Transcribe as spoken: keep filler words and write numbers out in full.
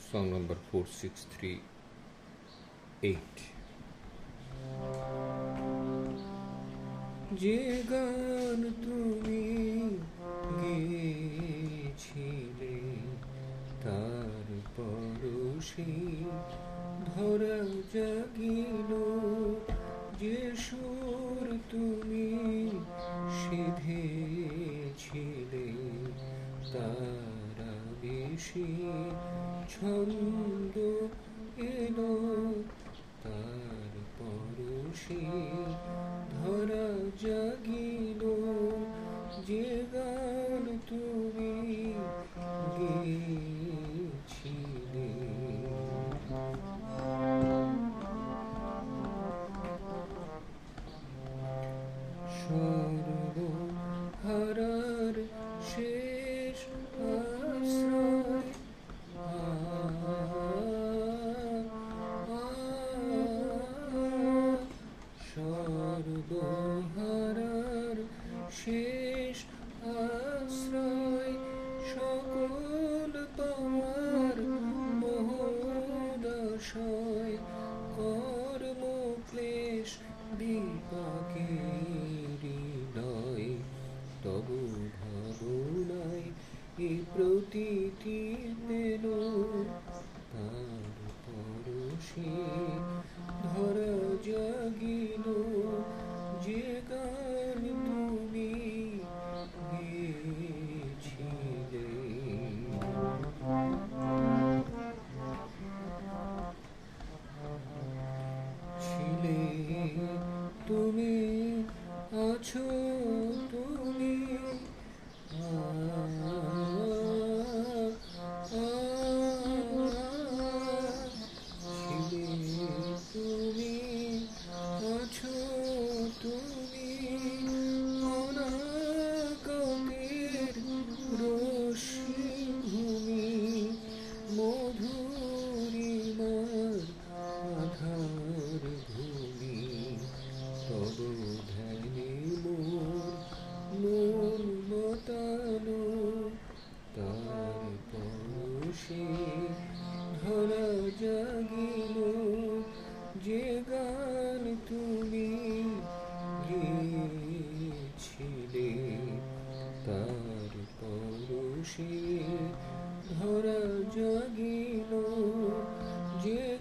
Song number four six three eight. যে গান তুমি গেয়েছিলে তার পরশে ধরা জাগিল, যে সুর তুমি সেধেছিলে তার বেশি ছন্দ এলো, তার পরশে ধরা জাগিল, যে গান তুমি গেয়েছিলে। সর্বহারার শেষ আশ্রয়, সর্বহারার শেষ আশ্রয়, সকল তোমার মোহদাশয়, কর্ম ক্লেশ বিপাকে হৃদয়, তবু ভাবনায় এ প্রতীতি পেল, তার পরশে ধরা জাগিল, যে গান তুমি গেয়েছিলে। ছিলে তুমি, আছো তুমি, ছিলে তুমি, আছো তুমি, অনাগতের রশ্মি ভূমি, মধুরিমার আধার ভূমি, তব ধ্যানে মোর মন মতানো, তার পরশে ধরা জাগিল, যে গান তুমি গেয়েছিলে, তার পরশে ধরা জাগিল, যে